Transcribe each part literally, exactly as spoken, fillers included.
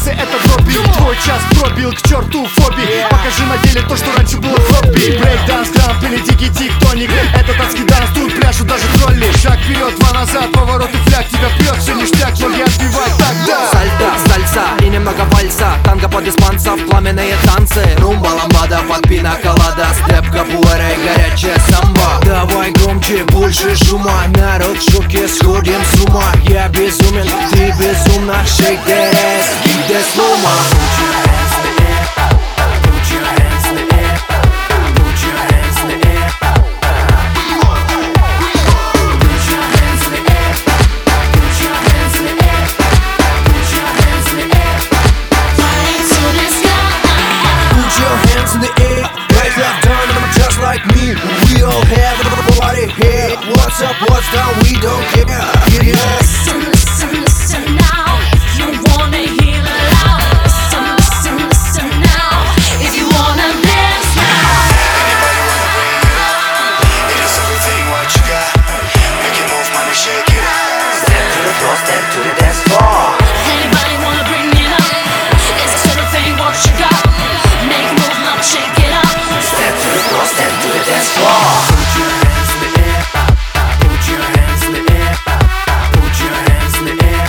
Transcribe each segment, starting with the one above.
пальцы это дроби. Твой час пробил, к черту фобии. Покажи на деле то, что раньше было хобби. Брейкданс, грамп или дикий тиктоник. Это танский данс, тут пляшут даже тролли. Шаг вперед, два назад, поворот и фляг. Тебя прет, все ништяк, ноги отбивать тогда. Сальто, сальса и немного вальса. Танго под испанцев, пламенные танцы. Румба, ламбада под пина-колада. Степ, капуэра и горячая самба. Давай громче, больше шума. Народ в шоке, сходим с ума. Я безумен, ты безумна. Shake that ass, give that slow mo. Put your hands in the air, put your hands in the air, put your hands in the air, put your hands in the air, put your hands in the air, put your hands in the air, flying to the sky. Put your hands in the air, right left down, just like me. We all have a body here. What's up, what's down, we don't care. Yeah. Listen, listen, listen now. If you wanna hear it loud. Listen, listen, listen now. If you wanna dance now. Anybody wanna bring it up? It is everything what you got. Make it move, money, shake it out. Step to the floor, step to the dance floor. Anybody wanna bring it up? It's everything what you got. Make a move, now shake it up. Step to the floor, step to the dance floor. Put your hands in the air, put your hands in the air, put your hands in the air,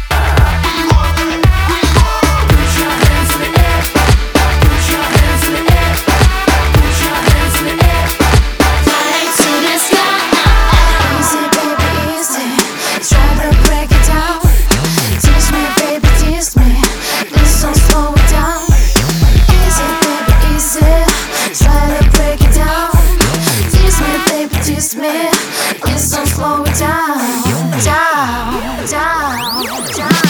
put your hands in the air, put your hands in the air, put your hands in the air, Flying to the sky. Easy, baby, easy. Try to break it down. Tease me, baby, tease me. Please don't slow it down. Easy, baby, easy. Try to break it down. Tease me, baby, tease me. Please don't slow it down. Down, down, down.